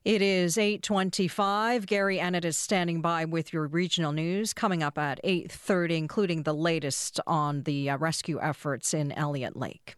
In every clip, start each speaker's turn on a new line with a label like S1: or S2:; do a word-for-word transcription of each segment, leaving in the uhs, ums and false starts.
S1: It is eight twenty-five. Gary Annett is standing by with your regional news coming up at eight thirty, including the latest on the uh, rescue efforts in Elliott Lake.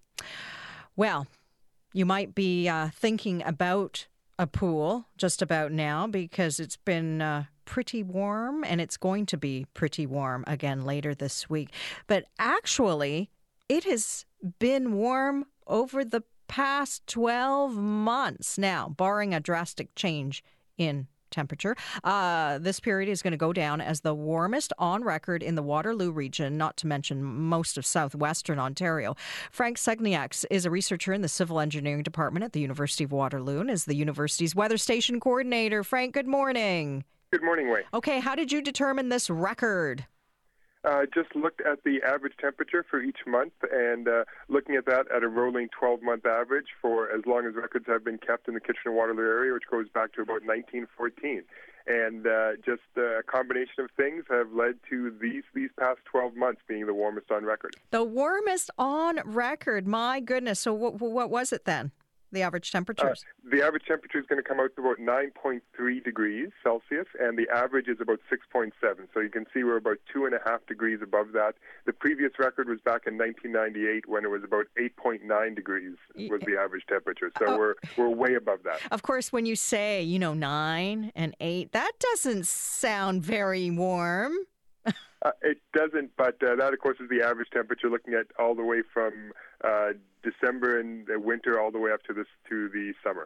S1: Well, you might be uh, thinking about a pool just about now because it's been uh, pretty warm, and it's going to be pretty warm again later this week. But actually, it has been warm over the past twelve months now, barring a drastic change in temperature. Uh, this period is going to go down as the warmest on record in the Waterloo region, not to mention most of southwestern Ontario. Frank Segniaks is a researcher in the Civil Engineering Department at the University of Waterloo and is the university's weather station coordinator. Frank, good morning.
S2: Good morning, Wayne.
S1: Okay, how did you determine this record?
S2: Uh, just looked at the average temperature for each month and uh, looking at that at a rolling twelve-month average for as long as records have been kept in the Kitchener-Waterloo area, which goes back to about nineteen fourteen. And uh, just uh, a combination of things have led to these these past twelve months being the warmest on record.
S1: The warmest on record. My goodness. So what, what was it then? The average temperatures?
S2: Uh, the average temperature is going to come out to about nine point three degrees Celsius, and the average is about six point seven. So you can see we're about two and a half degrees above that. The previous record was back in nineteen ninety-eight when it was about eight point nine degrees was the average temperature. So
S1: oh.
S2: we're we're way above that.
S1: Of course, when you say, you know, nine and eight, that doesn't sound very warm.
S2: Uh, it doesn't, but uh, that, of course, is the average temperature, looking at all the way from uh, December and the winter all the way up to this to the summer.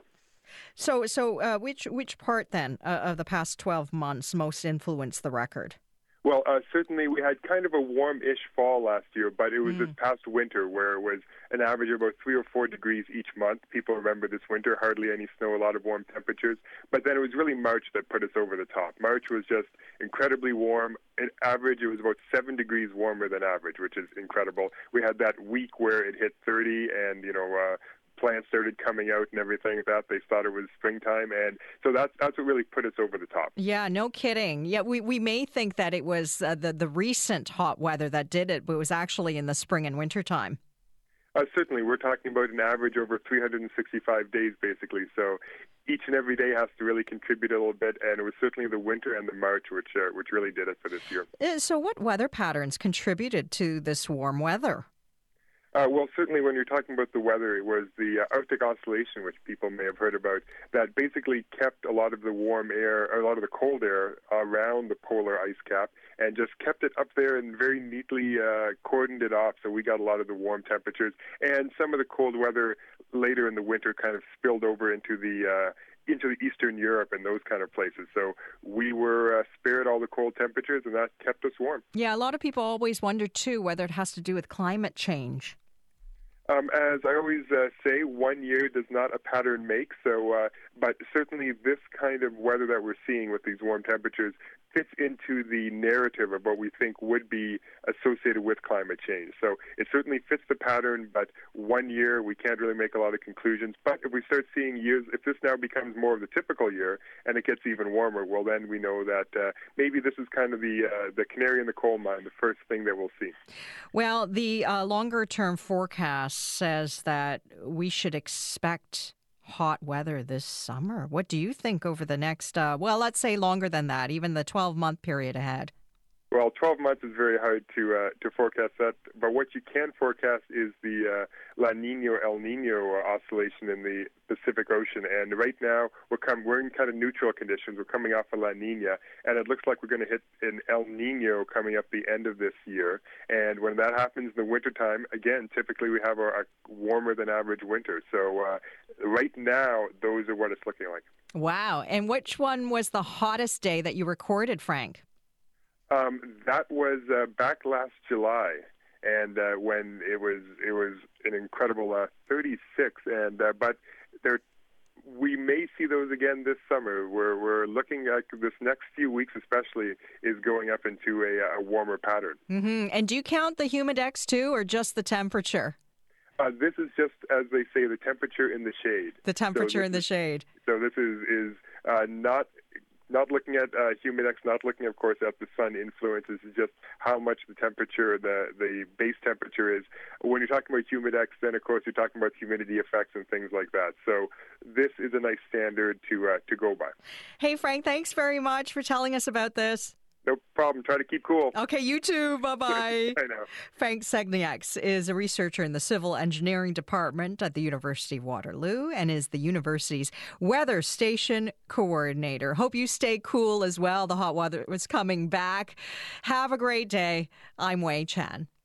S1: So, so uh, which which part then uh, of the past twelve months most influenced the record?
S2: Well, uh, certainly we had kind of a warm-ish fall last year, but it was mm. this past winter where it was an average of about three or four degrees each month. People remember this winter, hardly any snow, a lot of warm temperatures. But then it was really March that put us over the top. March was just incredibly warm. In average, it was about seven degrees warmer than average, which is incredible. We had that week where it hit thirty and, you know, uh, plants started coming out and everything like that. They thought it was springtime, and so that's that's what really put us over the top.
S1: Yeah, no kidding. Yeah, we, we may think that it was uh, the, the recent hot weather that did it, but it was actually in the spring and winter time.
S2: Uh, certainly, we're talking about an average over three hundred sixty-five days, basically. So each and every day has to really contribute a little bit, and it was certainly the winter and the March which uh, which really did it for this year.
S1: Uh, so what weather patterns contributed to this warm weather?
S2: Uh, well, certainly when you're talking about the weather, it was the uh, Arctic Oscillation, which people may have heard about, that basically kept a lot of the warm air, or a lot of the cold air around the polar ice cap and just kept it up there and very neatly uh, cordoned it off. So we got a lot of the warm temperatures, and some of the cold weather later in the winter kind of spilled over into the uh, into the Eastern Europe and those kind of places. So we were uh, spared all the cold temperatures, and that kept us warm.
S1: Yeah, a lot of people always wonder, too, whether it has to do with climate change.
S2: Um, as I always uh, say, one year does not a pattern make. So, uh, but certainly this kind of weather that we're seeing with these warm temperatures fits into the narrative of what we think would be associated with climate change. So it certainly fits the pattern, but one year we can't really make a lot of conclusions. But if we start seeing years, if this now becomes more of the typical year and it gets even warmer, well, then we know that uh, maybe this is kind of the uh, the canary in the coal mine, the first thing that we'll see.
S1: Well, the uh, longer-term forecast says that we should expect hot weather this summer. What do you think over the next, uh, well, let's say longer than that, even the twelve-month period ahead?
S2: Well, twelve months is very hard to uh, to forecast that, but what you can forecast is the uh, La Nina El Nino oscillation in the Pacific Ocean. And right now we're come, we're in kind of neutral conditions. We're coming off a La Nina, and it looks like we're going to hit an El Nino coming up the end of this year. And when that happens in the wintertime, again, typically we have a, a warmer than average winter. So uh, right now, those are what it's looking like.
S1: Wow! And which one was the hottest day that you recorded, Frank?
S2: Um, that was uh, back last July, and uh, when it was it was an incredible uh, thirty-six. And uh, but there, we may see those again this summer. We're we're looking at this next few weeks, especially, is going up into a, a warmer pattern.
S1: Mm-hmm. And do you count the humidex too, or just the temperature?
S2: Uh, this is just, as they say, the temperature in the shade.
S1: The temperature
S2: so
S1: in the
S2: is,
S1: shade.
S2: So this is is uh, not not looking at uh, Humidex, not looking, of course, at the sun influences, just how much the temperature, the, the base temperature is. When you're talking about Humidex, then, of course, you're talking about humidity effects and things like that. So this is a nice standard to uh, to go by.
S1: Hey, Frank, thanks very much for telling us about this.
S2: No problem. Try to keep cool.
S1: Okay, you too. Bye-bye.
S2: I know.
S1: Frank Segniaks is a researcher in the Civil Engineering Department at the University of Waterloo and is the university's weather station coordinator. Hope you stay cool as well. The hot weather is coming back. Have a great day. I'm Wei Chan.